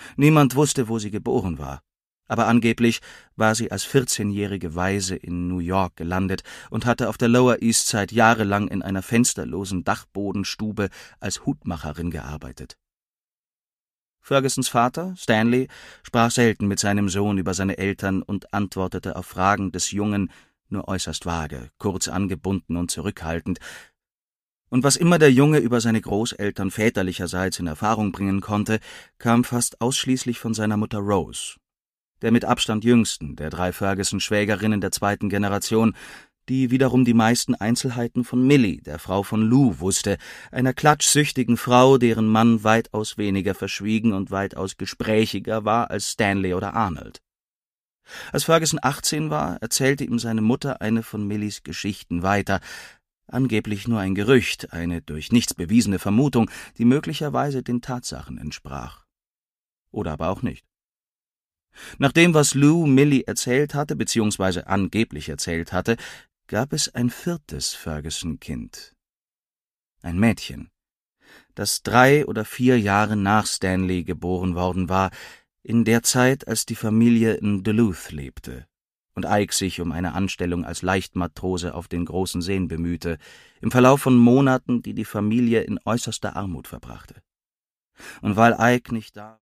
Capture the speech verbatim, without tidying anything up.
Niemand wusste, wo sie geboren war, aber angeblich war sie als vierzehnjährige Waise in New York gelandet und hatte auf der Lower East Side jahrelang in einer fensterlosen Dachbodenstube als Hutmacherin gearbeitet. Fergusons Vater, Stanley, sprach selten mit seinem Sohn über seine Eltern und antwortete auf Fragen des Jungen nur äußerst vage, kurz angebunden und zurückhaltend. Und was immer der Junge über seine Großeltern väterlicherseits in Erfahrung bringen konnte, kam fast ausschließlich von seiner Mutter Rose, der mit Abstand jüngsten der drei Ferguson-Schwägerinnen der zweiten Generation, die wiederum die meisten Einzelheiten von Millie, der Frau von Lou, wusste, einer klatschsüchtigen Frau, deren Mann weitaus weniger verschwiegen und weitaus gesprächiger war als Stanley oder Arnold. Als Ferguson achtzehn war, erzählte ihm seine Mutter eine von Millies Geschichten weiter, angeblich nur ein Gerücht, eine durch nichts bewiesene Vermutung, die möglicherweise den Tatsachen entsprach. Oder aber auch nicht. Nach dem, was Lou Millie erzählt hatte, beziehungsweise angeblich erzählt hatte, gab es ein viertes Ferguson-Kind. Ein Mädchen, das drei oder vier Jahre nach Stanley geboren worden war, in der Zeit, als die Familie in Duluth lebte und Ike sich um eine Anstellung als Leichtmatrose auf den großen Seen bemühte, im Verlauf von Monaten, die die Familie in äußerster Armut verbrachte. Und weil Ike nicht da